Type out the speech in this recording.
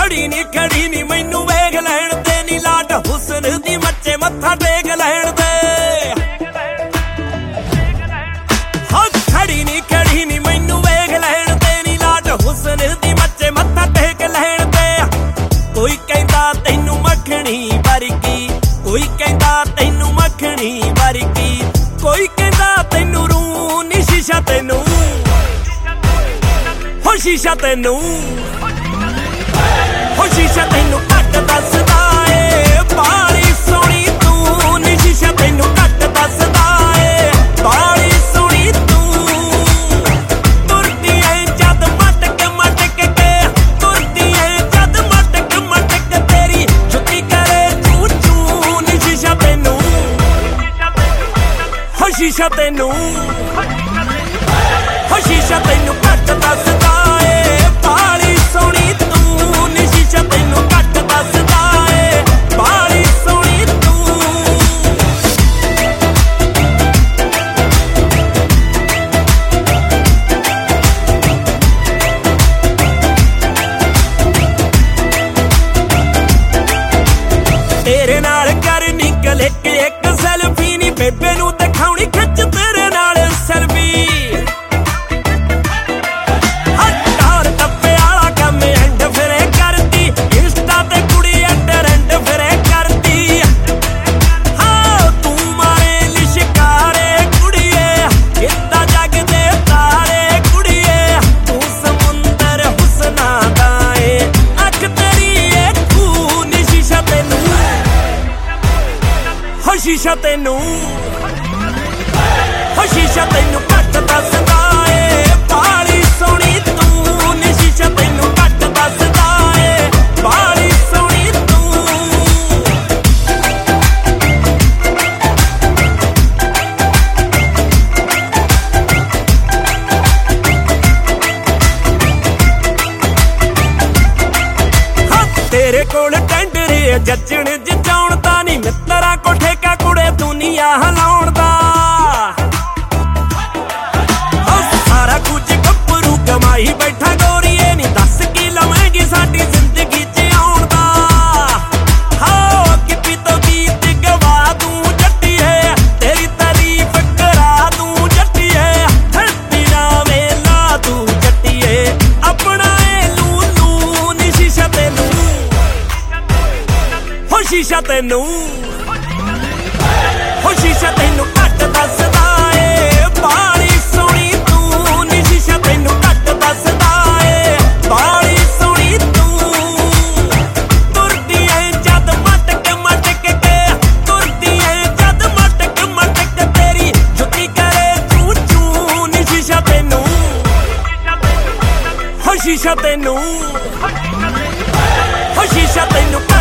खड़ी नी मैनू वेख लैण दे नी लाट हुसन दी मच्चे मत्था टेक लैण दे। हाँ खड़ी नी मैनू वेख लैण दे नी लाट हुसन दी मच्चे मत्था टेक लैण दे। कोई कहंदा तैनू मखणी वर्गी, कोई कहंदा तैनू मखणी वर्गी, कोई कहंदा तैनू रूह नी शीशा तैनू, हो शीशा तैनू, हो शीशा तैनू घट दसदा ए बाली सोहणी तू नी शीशा तैनू घट दसदा ए बाली सोहणी तू। तुरदी ऐ जद मटक के तुरदी ऐ जद मटक तेरी जुत्ती करे चू चू नी शीशा तैनू, हो शीशा तैनू, हो शीशा तैनू घट दसदा ए बाली सोहणी तू नी शीशा तैनू घट दसदा ए बाली सोहणी तू। तेरे नाल करनी क्लिक एक सैल्फी नी बेबे नू दिखाउणी खिच तेरे नाल सैल्फी। शीशा तैनू, हो शीशा तैनू घट दसदा ए बाली सोहणी तू नी शीशा तैनू घट दसदा ए बाली सोहणी तू। हाँ तेरे कोल टेंडरे जचण जचाउण दा नी मित्तरा को ठेका कुड़े दुनिया हिलाउण दा। सारा कुछ गप्परू कमाई बैठा गोरीए नी दस की लवेंगी साडी जिंदगी च आउण दा। हाँ किपी तो गीत गवा दूं जट्टीए तेरी तारीफ करा दूं जट्टीए धरती नावे ला दूं जट्टीए अपना ए लू नी शीशा तैनू, हो शीशा तैनू, हो शीशा तैनू घट दसदा ए बाली सोहणी तू नी शीशा तैनू घट दसदा ए बाली सोहणी तू। तुरदी ऐ जद मटक के तुरदी ऐ जद मटक तेरी जुत्ती करे चू चू नी शीशा तैनू, हो शीशा तैनू, हो शीशा तैनू।